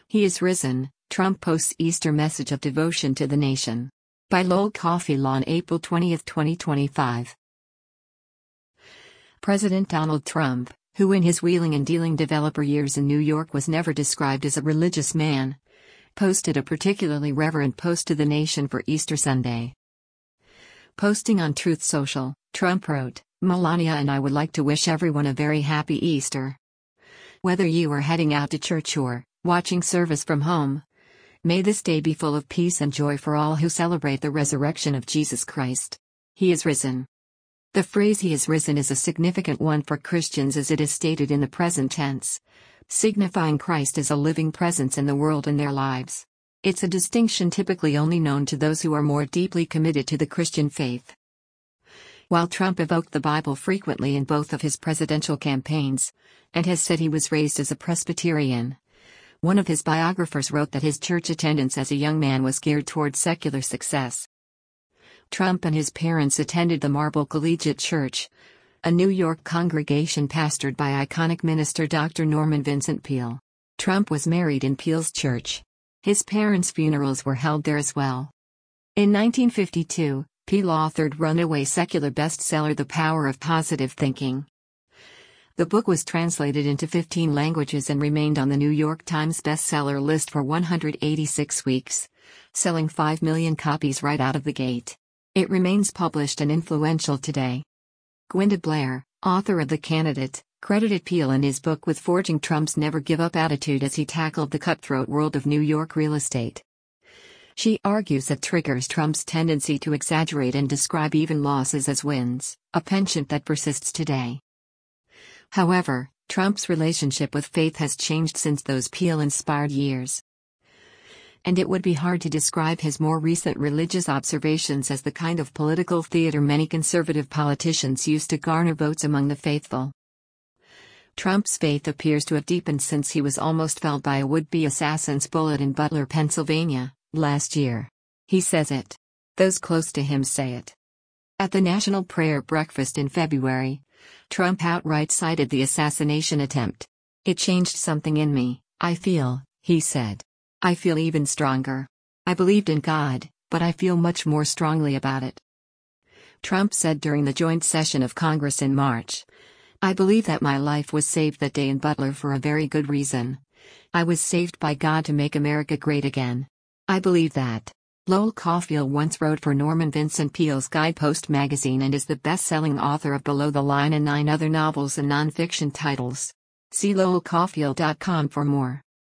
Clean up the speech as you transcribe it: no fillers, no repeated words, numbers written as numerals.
He is risen, Trump posts Easter message of devotion to the nation. By Lowell Cauffiel on April 20, 2025. President Donald Trump, who in his wheeling and dealing developer years in New York was never described as a religious man, posted a particularly reverent post to the nation for Easter Sunday. Posting on Truth Social, Trump wrote, "Melania and I would like to wish everyone a very happy Easter. Whether you are heading out to church or watching service from home, may this day be full of peace and joy for all who celebrate the resurrection of Jesus Christ. He is risen." The phrase "He is risen" is a significant one for Christians as it is stated in the present tense, signifying Christ as a living presence in the world and their lives. It's a distinction typically only known to those who are more deeply committed to the Christian faith. While Trump evoked the Bible frequently in both of his presidential campaigns, and has said he was raised as a Presbyterian, one of his biographers wrote that his church attendance as a young man was geared toward secular success. Trump and his parents attended the Marble Collegiate Church, a New York congregation pastored by iconic minister Dr. Norman Vincent Peale. Trump was married in Peale's church. His parents' funerals were held there as well. In 1952, Peale authored runaway secular bestseller The Power of Positive Thinking. The book was translated into 15 languages and remained on the New York Times bestseller list for 186 weeks, selling 5 million copies right out of the gate. It remains published and influential today. Gwynda Blair, author of The Candidate, credited Peale and his book with forging Trump's never-give-up attitude as he tackled the cutthroat world of New York real estate. She argues that triggers Trump's tendency to exaggerate and describe even losses as wins, a penchant that persists today. However, Trump's relationship with faith has changed since those Peale-inspired years. And it would be hard to describe his more recent religious observations as the kind of political theater many conservative politicians use to garner votes among the faithful. Trump's faith appears to have deepened since he was almost felled by a would-be assassin's bullet in Butler, Pennsylvania, last year. He says it. Those close to him say it. At the National Prayer Breakfast in February, Trump outright cited the assassination attempt. "It changed something in me, I feel," he said. "I feel even stronger. I believed in God, but I feel much more strongly about it." Trump said during the joint session of Congress in March, "I believe that my life was saved that day in Butler for a very good reason. I was saved by God to make America great again. I believe that." Lowell Cauffiel once wrote for Norman Vincent Peale's Guidepost magazine and is the best-selling author of Below the Line and 9 other novels and nonfiction titles. See lowellcauffiel.com for more.